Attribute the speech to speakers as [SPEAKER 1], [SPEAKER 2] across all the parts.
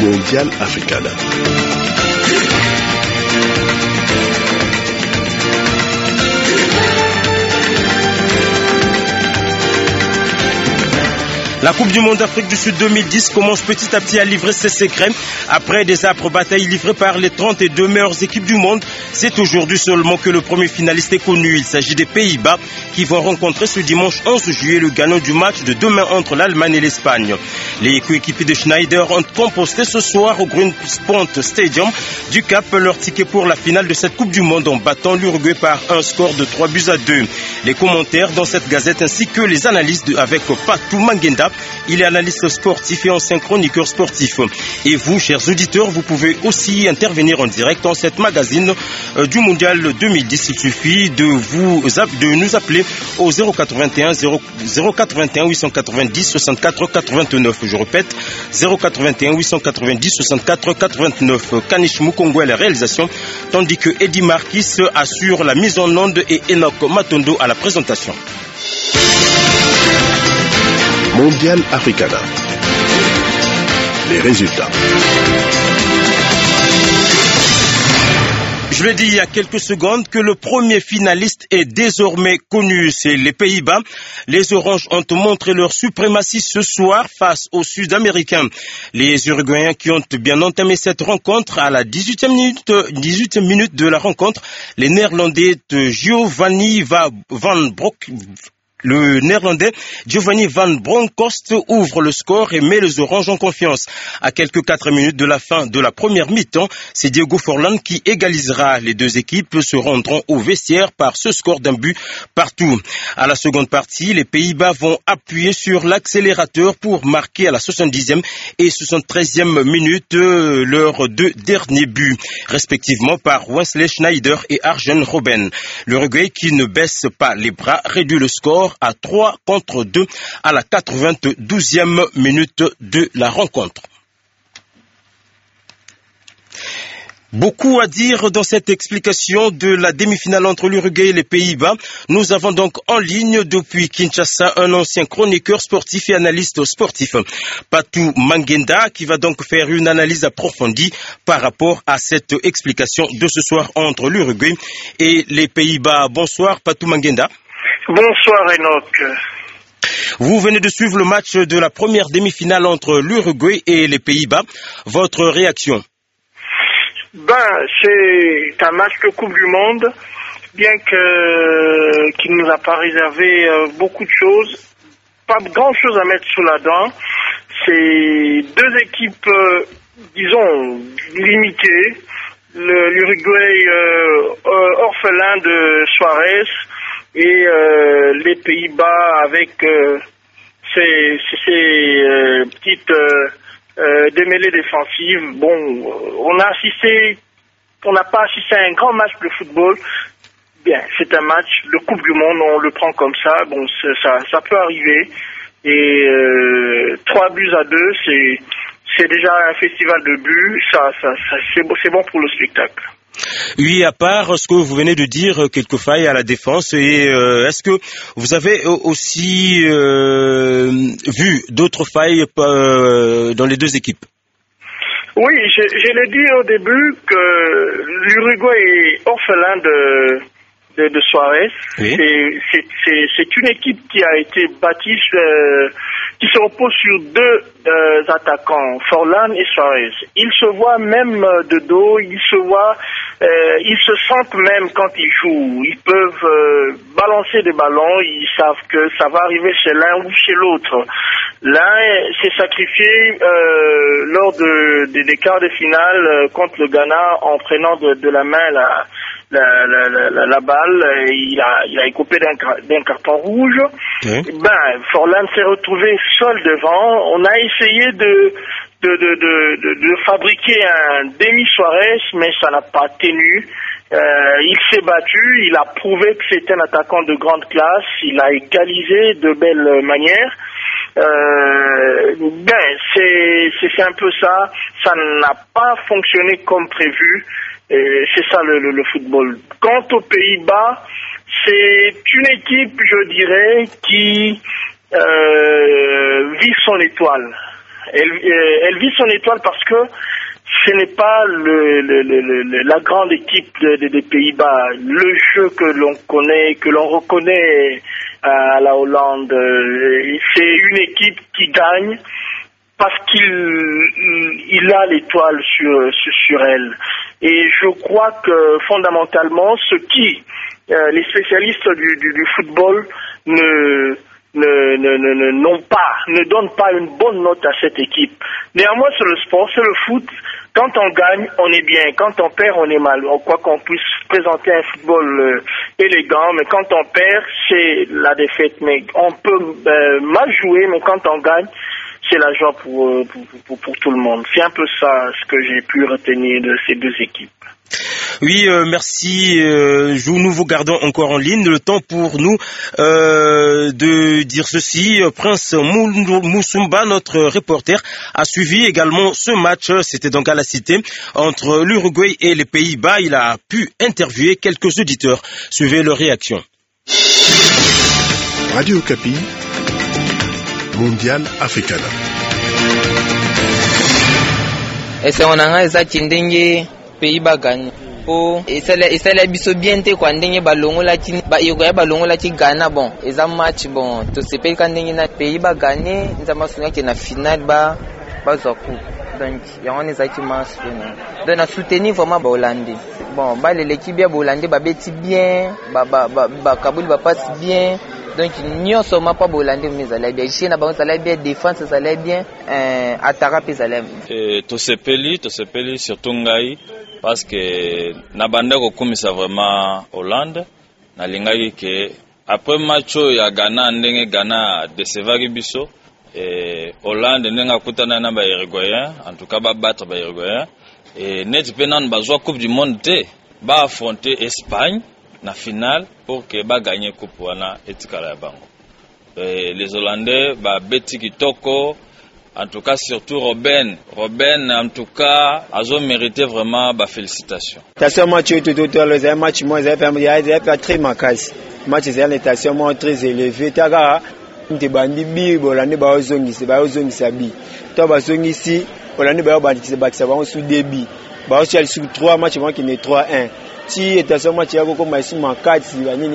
[SPEAKER 1] Mondial Africana.
[SPEAKER 2] La Coupe du Monde d'Afrique du Sud 2010 commence petit à petit à livrer ses secrets. Après des âpres batailles livrées par les 32 meilleures équipes du monde, c'est aujourd'hui seulement que le premier finaliste est connu. Il s'agit des Pays-Bas qui vont rencontrer ce dimanche 11 juillet le gagnant du match de demain entre l'Allemagne et l'Espagne. Les coéquipiers de Schneider ont composté ce soir au Greenspont Stadium du Cap leur ticket pour la finale de cette Coupe du Monde en battant l'Uruguay par un score de 3-2. Les commentaires dans cette gazette ainsi que les analyses avec Patou Mangenda. Il est analyste sportif et ancien chroniqueur sportif. Et vous, chers auditeurs, vous pouvez aussi intervenir en direct dans cette magazine du Mondial 2010. Il suffit de nous appeler au 081 890 64 89. Je répète, 081 890 64 89. Kanish Mukongo à la réalisation, tandis que Eddie Marquis assure la mise en onde et Enoch Matondo à la présentation.
[SPEAKER 1] Mondial Africana. Les résultats.
[SPEAKER 2] Je l'ai dit il y a quelques secondes que le premier finaliste est désormais connu, c'est les Pays-Bas. Les Oranges ont montré leur suprématie ce soir face aux Sud-Américains. Les Uruguayens qui ont bien entamé cette rencontre à la 18e minute de la rencontre, les Néerlandais de Le Néerlandais Giovanni Van Bronckhorst ouvre le score et met les Oranges en confiance. À quelques 4 minutes de la fin de la première mi-temps, c'est Diego Forlán qui égalisera. Les deux équipes se rendront au vestiaire par ce score d'un but partout. À la seconde partie, les Pays-Bas vont appuyer sur l'accélérateur pour marquer à la 70e et 73e minute leurs deux derniers buts, respectivement par Wesley Schneider et Arjen Robben. L'Uruguay qui ne baisse pas les bras réduit le score à 3-2 à la 92e minute de la rencontre. Beaucoup à dire dans cette explication de la demi-finale entre l'Uruguay et les Pays-Bas. Nous avons donc en ligne depuis Kinshasa un ancien chroniqueur sportif et analyste sportif, Patou Mangenda, qui va donc faire une analyse approfondie par rapport à cette explication de ce soir entre l'Uruguay et les Pays-Bas. Bonsoir Patou Mangenda.
[SPEAKER 3] Bonsoir Enoch.
[SPEAKER 2] Vous venez de suivre le match de la première demi-finale entre l'Uruguay et les Pays-Bas. Votre réaction?
[SPEAKER 3] C'est un match de Coupe du Monde, bien qu'il ne nous a pas réservé beaucoup de choses. Pas grand chose à mettre sous la dent. C'est deux équipes, disons, limitées. L'Uruguay orphelin de Suarez, et les Pays-Bas avec ces petites démêlées défensives. Bon, on n'a pas assisté à un grand match de football. Bien, c'est un match de Coupe du Monde, on le prend comme ça. Bon, ça peut arriver. Et 3-2, c'est déjà un festival de buts. C'est bon pour le spectacle.
[SPEAKER 2] Oui, à part ce que vous venez de dire, quelques failles à la défense, et est-ce que vous avez aussi vu d'autres failles dans les deux équipes?
[SPEAKER 3] Oui, je l'ai dit au début que l'Uruguay est orphelin de Suarez. Oui. C'est une équipe qui a été bâtie, qui se repose sur deux attaquants, Forlán et Suarez. Ils se voient même de dos, ils se sentent même quand ils jouent. Ils peuvent balancer des ballons, ils savent que ça va arriver chez l'un ou chez l'autre. L'un s'est sacrifié lors des quarts de finale contre le Ghana en prenant de la main la balle. Il a écopé d'un carton rouge. Okay. Forlán s'est retrouvé seul devant. On a essayé de fabriquer un demi-Suarez, mais ça n'a pas tenu. Il s'est battu, il a prouvé que c'était un attaquant de grande classe, il a égalisé de belle manière. C'est un peu ça. Ça n'a pas fonctionné comme prévu. C'est ça le football. Quant aux Pays-Bas, c'est une équipe, je dirais, qui vise son étoile. Elle vit son étoile parce que ce n'est pas la grande équipe des Pays-Bas. Le jeu que l'on connaît, que l'on reconnaît à la Hollande, c'est une équipe qui gagne parce qu'il a l'étoile sur elle. Et je crois que fondamentalement, les spécialistes du football ne donnent pas une bonne note à cette équipe. Néanmoins, c'est le sport, c'est le foot. Quand on gagne, on est bien. Quand on perd, on est mal. On croit qu'on puisse présenter un football élégant, mais quand on perd, c'est la défaite. Mais on peut mal jouer, mais quand on gagne, c'est la joie pour tout le monde. C'est un peu ça ce que j'ai pu retenir de ces deux équipes.
[SPEAKER 2] Oui, merci. Nous vous gardons encore en ligne. Le temps pour nous de dire ceci. Prince Moussumba, notre reporter, a suivi également ce match. C'était donc à la Cité entre l'Uruguay et les Pays-Bas. Il a pu interviewer quelques auditeurs. Suivez leurs réactions.
[SPEAKER 1] Radio Okapi, Mondial Africana.
[SPEAKER 4] Ese onanga eza kindenge Pays-Bas gagne. Po esala biso bien te kwa ndenge balongola ti balongola ti Ghana bon eza match bon to sepeli ka ndenge na Pays-Bas gagné nzamba sunga ke na final ba zwa coupe donc yango eza ti match donc na soutenir vraiment ba Hollandais bon ba l'équipe ya Hollandais ba beti bien ba kabuli ba passe bien donc nyonso ma pa Hollandais mais ala bien chien na bango ça bien défense ça bien attaque pe ça
[SPEAKER 5] to sepeli surtout ngai parce que na banda ko kumisa vraiment Hollande na lingaki ke après match ya Ghana ndenge Ghana décevaki biso Hollande ndenge akutana na ba Uruguayen en tout cas ba battre ba Uruguayen et net penan bazwa coupe du monde te ba affronter Espagne na finale pour que ba gagner coupe wana etikala ya bango les Hollandais ba beti kitoko. En tout cas, surtout Robben, en tout cas, a mérité vraiment ma félicitation.
[SPEAKER 6] C'est un match un match moins très macasse. Match c'est une station très élevée. Taga, te bandi bi bolande ba ozongisa bi. To ba zongisi, bolande ba banditse bakisa ba sous débit. Ba aussi sur 3 matchs qui n'est 3-1. Si station match ya ko maisi makati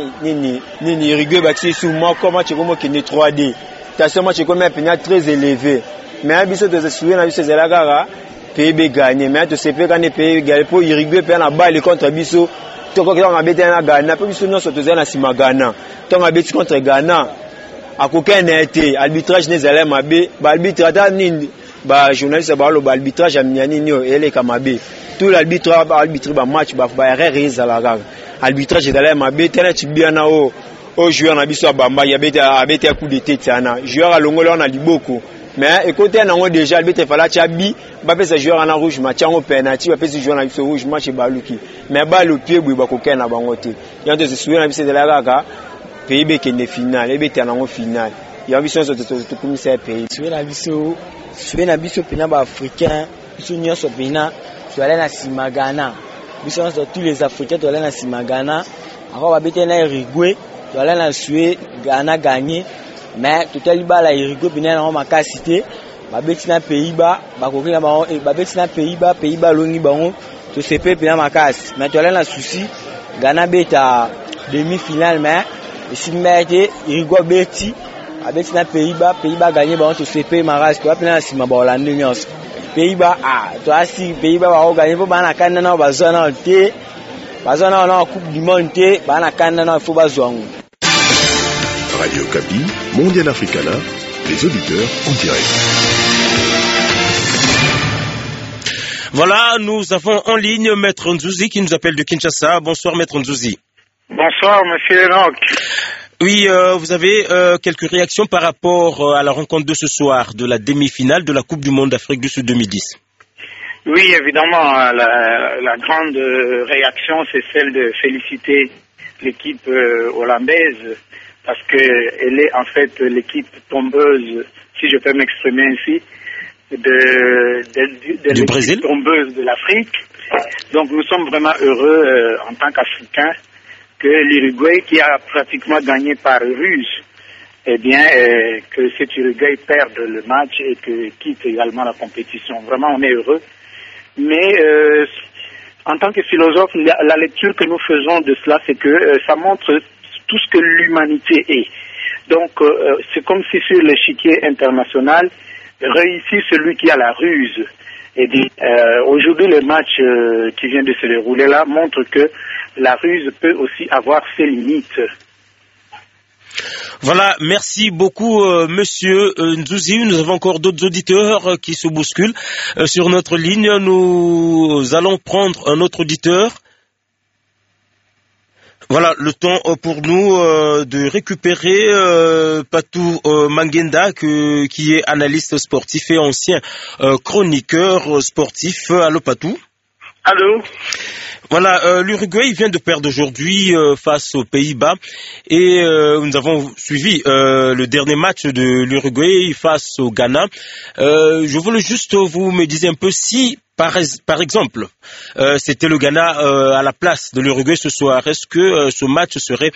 [SPEAKER 6] nini Uruguay bakisi sous moi comme match qui n'est 3D. Station match comme un pena très élevé. Mais biso de se na biso zela kaka PB gagné mais to sepe quand PB gagné pour Uruguay pe na balle contre biso to ko na bete na Ghana pe biso no so to zela sima Ghana to na beti contre Ghana akoka na été arbitrage ne zela mabe ba arbitre ata nini ba journaliste ba lo ba arbitrage amnyani ni ele kamabe tout l'arbitre ba match ba erreur zela kaka arbitrage zela mabe tena tibia na o joueur na biso bamba ya bete coup de tête ana joueur alongola na liboko. Mais écoutez, on a déjà le fallait chabi, ba pesa joueur en rouge match en penalty, ba pesa joueur en rouge match baluki. Mais ba le pied bu ba ko ken na bango te. Ya to se souvenir na bise de la kaka, pays qui est finale, et bete en finale. Ya biso so to commissaire pays. Souvenir na biso pena ba africain, biso nyonso pena, to aller na Simagana. Biso so tous les africains to aller na Simagana. Ako ba bete na Uruguay, to aller na Suède, Ghana gagné. Mais tout est libre à Uruguay puis na makasité ba betina Pays-Bas ba kokina ba betina Pays-Bas longi bango to sepe puis na makasi mais to la souci Ghana beta demi-finale mais si merde Uruguay beti ba betina Pays-Bas gagné bango to sepe maras to apena sima ba Hollande nyos Pays-Bas to asi Pays-Bas ba gagné po ba na kanna na ba zona te ba zona na coupe du monde te ba na kanna na fo ba zwangu.
[SPEAKER 1] Radio Okapi, Mondial Africana, les auditeurs en direct.
[SPEAKER 2] Voilà, nous avons en ligne Maître Nzouzi qui nous appelle de Kinshasa. Bonsoir Maître Nzouzi.
[SPEAKER 3] Bonsoir Monsieur Enoch.
[SPEAKER 2] Oui, vous avez quelques réactions par rapport à la rencontre de ce soir de la demi-finale de la Coupe du Monde d'Afrique du Sud 2010.
[SPEAKER 3] Oui, évidemment, la grande réaction, c'est celle de féliciter l'équipe hollandaise parce que elle est en fait l'équipe tombeuse, si je peux m'exprimer ainsi, de
[SPEAKER 2] du Brésil,
[SPEAKER 3] tombeuse de l'Afrique. Donc nous sommes vraiment heureux en tant qu'Africains que l'Uruguay, qui a pratiquement gagné par ruse,
[SPEAKER 7] eh bien, que cet Uruguay perde le match et que quitte également la compétition. Vraiment, on est heureux. Mais en tant que philosophe, la lecture que nous faisons de cela, c'est que ça montre tout ce que l'humanité est. Donc, c'est comme si sur l'échiquier international, réussit celui qui a la ruse. Et aujourd'hui, le match qui vient de se dérouler là montre que la ruse peut aussi avoir ses limites.
[SPEAKER 2] Voilà, merci beaucoup Monsieur Nzouzi. Nous avons encore d'autres auditeurs qui se bousculent sur notre ligne. Nous allons prendre un autre auditeur. Voilà, le temps pour nous de récupérer Patou Mangenda, qui est analyste sportif et ancien chroniqueur sportif. Allô Patou.
[SPEAKER 3] Allô.
[SPEAKER 2] Voilà, l'Uruguay vient de perdre aujourd'hui face aux Pays-Bas et nous avons suivi le dernier match de l'Uruguay face au Ghana. Je voulais juste vous me disiez un peu si, par exemple, c'était le Ghana à la place de l'Uruguay ce soir, est-ce que ce match serait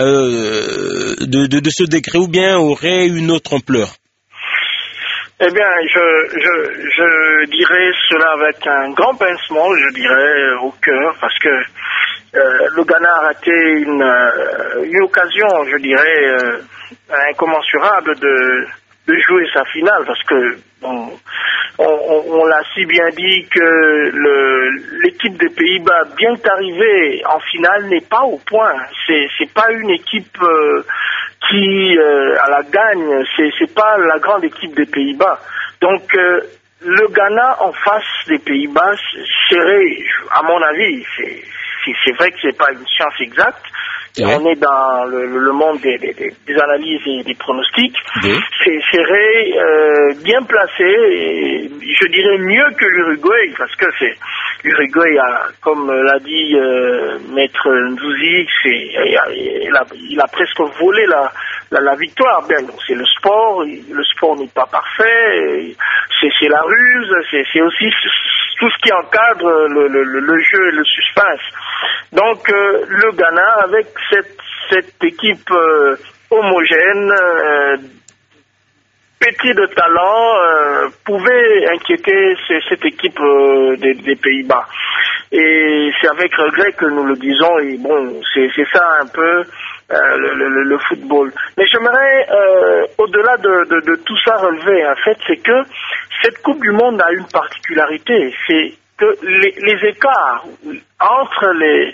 [SPEAKER 2] de ce degré ou bien aurait une autre ampleur?
[SPEAKER 3] Eh bien, je dirais cela avec un grand pincement, je dirais, au cœur, parce que le Ghana a raté une occasion, je dirais, incommensurable de jouer sa finale, parce que on l'a si bien dit que l'équipe des Pays-Bas, bien qu'arrivée en finale, n'est pas au point. C'est pas une équipe qui à la gagne, c'est pas la grande équipe des Pays-Bas. Donc le Ghana en face des Pays-Bas serait, à mon avis, c'est vrai que c'est pas une science exacte. Ouais. On est dans le monde des analyses et des pronostics. Serait bien placé, et je dirais mieux que l'Uruguay, parce que l'Uruguay a, comme l'a dit Maître Nzouzi, il a presque volé la victoire. Bien, c'est le sport n'est pas parfait, c'est la ruse, c'est aussi tout ce qui encadre le jeu et le suspense. Donc le Ghana, avec cette équipe homogène, pétrie de talent, pouvait inquiéter cette équipe des Pays-Bas. Et c'est avec regret que nous le disons, et bon, c'est ça un peu le football. Mais j'aimerais, au-delà de tout ça relever, en fait, c'est que cette Coupe du Monde a une particularité, c'est que les écarts entre les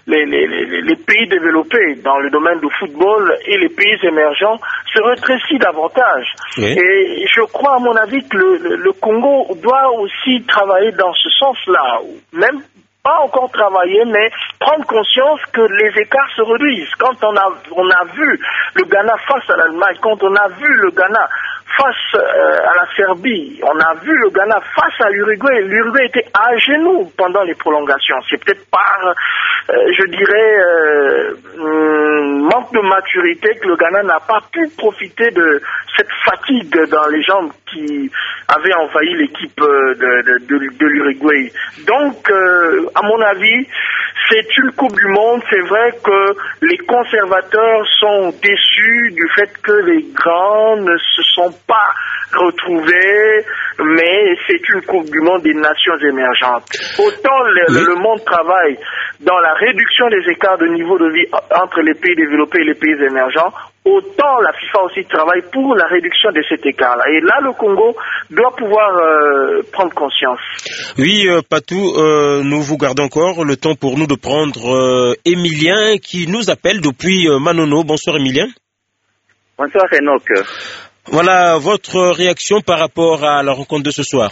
[SPEAKER 3] pays développés dans le domaine du football et les pays émergents se rétrécissent davantage. Oui. Et je crois, à mon avis, que le Congo doit aussi travailler dans ce sens-là, même pas encore travailler, mais prendre conscience que les écarts se réduisent. Quand on a vu le Ghana face à l'Allemagne, quand on a vu le Ghana face à la Serbie, on a vu le Ghana face à l'Uruguay. L'Uruguay était à genoux pendant les prolongations. C'est peut-être par, je dirais, manque de maturité que le Ghana n'a pas pu profiter de cette fatigue dans les jambes qui avait envahi l'équipe de l'Uruguay. Donc, à mon avis, c'est une Coupe du Monde. C'est vrai que les conservateurs sont déçus du fait que les grands ne se sont pas retrouvés, mais c'est une Coupe du Monde des nations émergentes. Autant le monde travaille dans la réduction des écarts de niveau de vie entre les pays développés et les pays émergents, autant la FIFA aussi travaille pour la réduction de cet écart-là. Et là, le Congo doit pouvoir prendre conscience.
[SPEAKER 2] Oui, Patou, nous vous gardons encore le temps pour nous de prendre Emilien qui nous appelle depuis Manono. Bonsoir Emilien.
[SPEAKER 8] Bonsoir Enoch.
[SPEAKER 2] Voilà votre réaction par rapport à la rencontre de ce soir.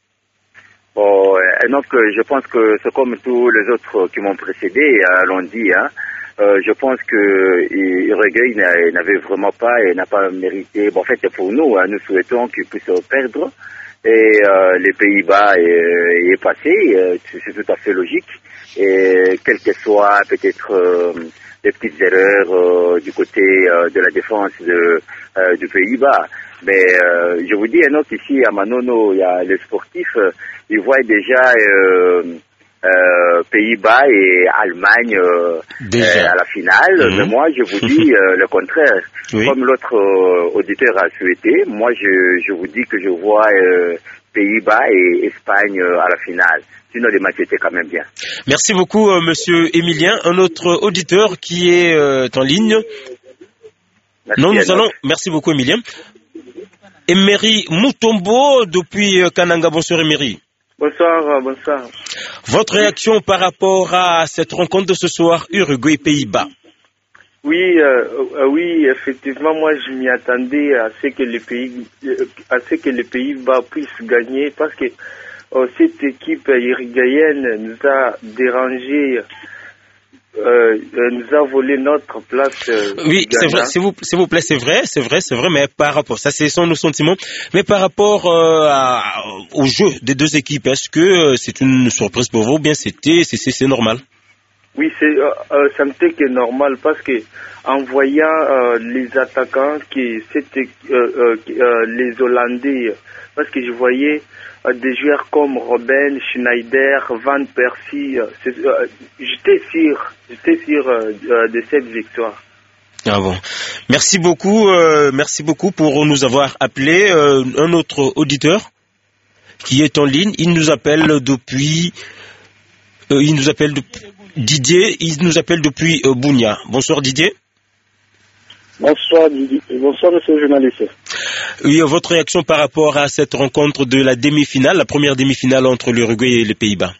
[SPEAKER 8] Bon, Enoch, je pense que c'est comme tous les autres qui m'ont précédé l'ont dit, hein. Je pense que Uruguay n'avait vraiment pas et n'a pas mérité. Bon, en fait, pour nous, hein, nous souhaitons qu'il puisse perdre. Et les Pays-Bas est passé, c'est tout à fait logique. Et quelles que soient peut-être des petites erreurs du côté de la défense du Pays-Bas. Mais je vous dis, Enoch, ici à Manono, il y a les sportifs, ils voient déjà Pays-Bas et Allemagne à la finale. Mais moi, je vous dis le contraire. Oui. Comme l'autre auditeur a souhaité, moi, je vous dis que je vois Pays-Bas et Espagne à la finale. Sinon, les matchs étaient quand même bien.
[SPEAKER 2] Merci beaucoup, Monsieur Emilien. Un autre auditeur qui est en ligne.
[SPEAKER 8] Merci,
[SPEAKER 2] Merci beaucoup, Emilien. Emery Mutombo depuis Kananga. Bonsoir, Emery.
[SPEAKER 9] Bonsoir.
[SPEAKER 2] Votre réaction par rapport à cette rencontre de ce soir, Uruguay-Pays-Bas?
[SPEAKER 9] Oui, effectivement, moi je m'y attendais à ce que les Pays-Bas puissent gagner parce que cette équipe uruguayenne nous a dérangé, nous a volé notre place.
[SPEAKER 2] Oui, c'est vrai, s'il vous plaît, c'est vrai, mais par rapport, ça ce sont nos sentiments, mais par rapport au jeu des deux équipes, est-ce que c'est une surprise pour vous ou bien c'est normal?
[SPEAKER 9] Oui, ça me fait que normal parce que en voyant les attaquants les Hollandais, parce que je voyais des joueurs comme Robben, Schneider, Van Persie, j'étais sûr de cette victoire.
[SPEAKER 2] Ah bon. Merci beaucoup pour nous avoir appelé. Un autre auditeur qui est en ligne, il nous appelle depuis Didier, il nous appelle depuis Bunia. Bonsoir Didier.
[SPEAKER 10] Bonsoir Didier. Bonsoir monsieur le journaliste.
[SPEAKER 2] Oui, votre réaction par rapport à cette rencontre de la demi-finale, la première demi-finale entre l'Uruguay et les Pays-Bas.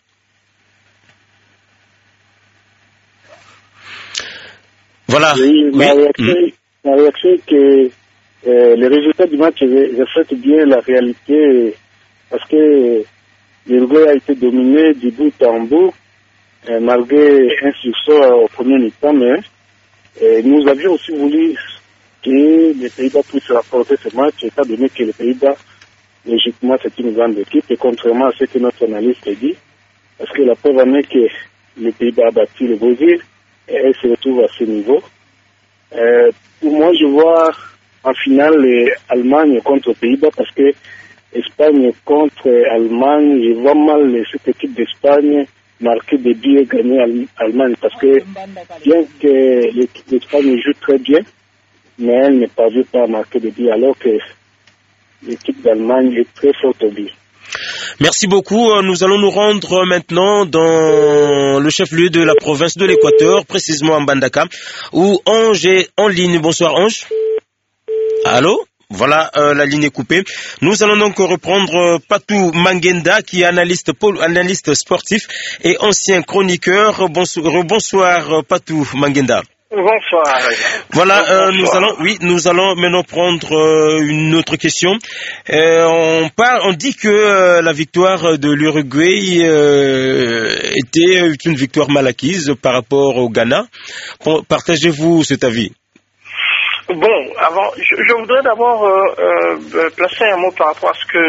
[SPEAKER 2] Voilà.
[SPEAKER 10] Oui, ma réaction est que les résultats du match reflètent bien la réalité parce que l'Uruguay a été dominé du bout en bout malgré un succès au premier mi-temps, mais nous avions aussi voulu que les Pays-Bas puissent rapporter ce match, étant donné que les Pays-Bas, logiquement, c'est une grande équipe, et contrairement à ce que notre analyste a dit, parce que la preuve en est que les Pays-Bas a battu le Brésil, et elle se retrouve à ce niveau. Pour moi, je vois en finale l'Allemagne contre les Pays-Bas, parce que Espagne contre Allemagne, je vois mal cette équipe d'Espagne marquer des buts et gagner Allemagne, parce que bien que l'équipe d'Espagne joue très bien, mais elle n'est pas vue pas marquer des buts, alors que l'équipe d'Allemagne est très forte au but.
[SPEAKER 2] Merci beaucoup. Nous allons nous rendre maintenant dans le chef-lieu de la province de l'Équateur, précisément à Mbandaka, où Ange est en ligne. Bonsoir Ange. Allô? Voilà, la ligne est coupée. Nous allons donc reprendre Patou Mangenda, qui est analyste sportif et ancien chroniqueur. Bonsoir Patou Mangenda.
[SPEAKER 3] Bonsoir.
[SPEAKER 2] Voilà, nous allons maintenant prendre une autre question. On dit que la victoire de l'Uruguay était une victoire mal acquise par rapport au Ghana. Partagez-vous cet avis?
[SPEAKER 3] Bon, avant, je voudrais d'abord placer un mot par rapport à ce que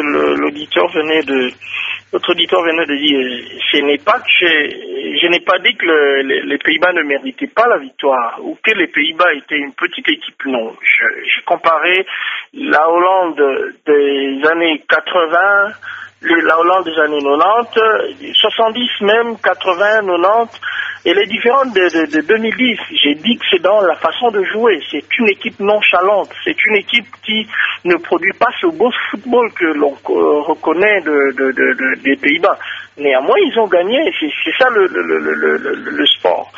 [SPEAKER 3] notre auditeur venait de dire. Ce n'est pas que je n'ai pas dit que les Pays-Bas ne méritaient pas la victoire ou que les Pays-Bas étaient une petite équipe. Non, je comparais la Hollande des années 80, la Hollande des années 90, 70 même, 80, 90, et les différentes de 2010. J'ai dit que c'est dans la façon de jouer. C'est une équipe nonchalante. C'est une équipe qui ne produit pas ce beau football que l'on reconnaît des Pays-Bas. Néanmoins, ils ont gagné. C'est ça le sport.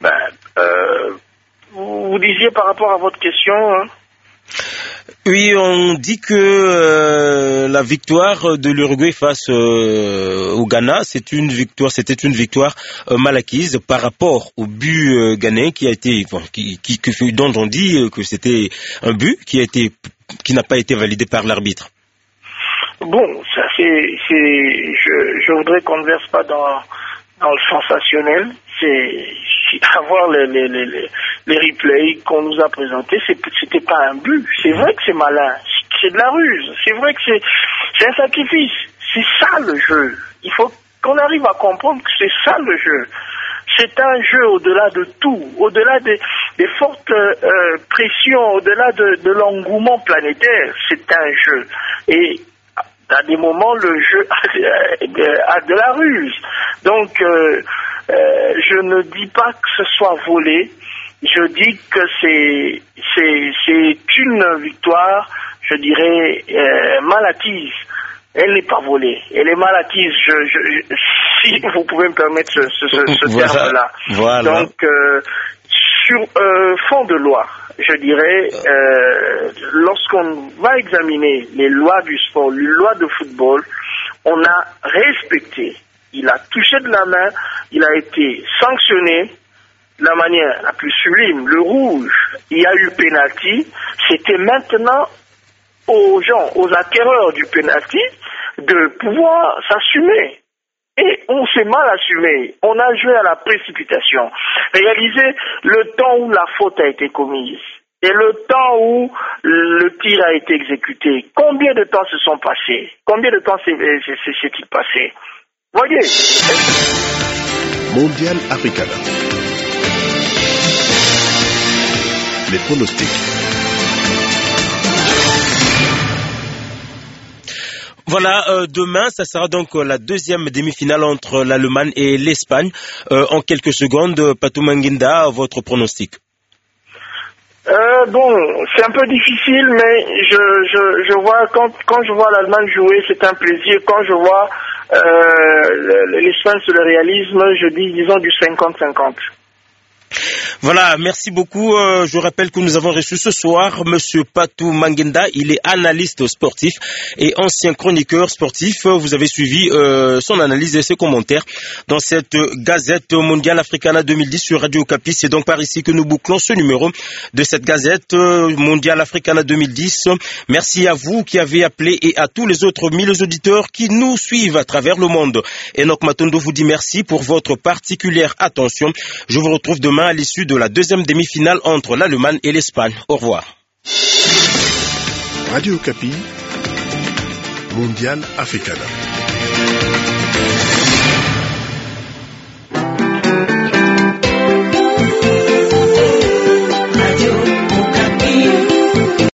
[SPEAKER 3] Vous disiez par rapport à votre question... Hein?
[SPEAKER 2] Oui, on dit que la victoire de l'Uruguay face au Ghana, c'était une victoire mal acquise par rapport au but ghanéen dont on dit que c'était un but qui n'a pas été validé par l'arbitre.
[SPEAKER 3] Bon, ça je voudrais qu'on ne verse pas dans le sensationnel. C'est avoir les replays qu'on nous a présentés, c'était pas un but. C'est vrai que c'est malin, c'est de la ruse. C'est vrai que c'est un sacrifice. C'est ça le jeu. Il faut qu'on arrive à comprendre que c'est ça le jeu. C'est un jeu au-delà de tout, au-delà des fortes pressions, au-delà de l'engouement planétaire. C'est un jeu. Et À des moments, le jeu a de la ruse. Donc, je ne dis pas que ce soit volé. Je dis que c'est une victoire, je dirais, mal acquise. Elle n'est pas volée, elle est mal acquise. Si vous pouvez me permettre ce terme-là.
[SPEAKER 2] Voilà.
[SPEAKER 3] Donc, sur fond de loi, je dirais, lorsqu'on va examiner les lois du sport, les lois de football, on a respecté. Il a touché de la main, il a été sanctionné de la manière la plus sublime. Le rouge, il y a eu pénalty. C'était maintenant aux gens, aux acquéreurs du pénalty, de pouvoir s'assumer. Et on s'est mal assumé. On a joué à la précipitation. Réalisez le temps où la faute a été commise et le temps où le tir a été exécuté. Combien de temps se sont passés? Combien de temps s'est-il passé? Voyez.
[SPEAKER 1] Mondial Africana. Les pronostics.
[SPEAKER 2] Voilà, demain, ça sera donc la deuxième demi-finale entre l'Allemagne et l'Espagne. En quelques secondes, Patou Manguinda, votre pronostic.
[SPEAKER 3] Bon, c'est un peu difficile, mais je vois quand je vois l'Allemagne jouer, c'est un plaisir. Quand je vois l'Espagne sur le réalisme, je dis disons du 50-50.
[SPEAKER 2] Voilà, merci beaucoup. Je rappelle que nous avons reçu ce soir Monsieur Patou Manguinda. Il est analyste sportif et ancien chroniqueur sportif. Vous avez suivi son analyse et ses commentaires dans cette Gazette Mondiale Africana 2010 sur Radio Okapi. C'est donc par ici que nous bouclons ce numéro de cette Gazette Mondiale Africana 2010. Merci à vous qui avez appelé et à tous les autres 1000 auditeurs qui nous suivent à travers le monde. Enoch Matondo vous dit merci pour votre particulière attention. Je vous retrouve demain à l'issue de la deuxième demi-finale entre l'Allemagne et l'Espagne. Au revoir.
[SPEAKER 1] Radio Okapi, Mondial Africana.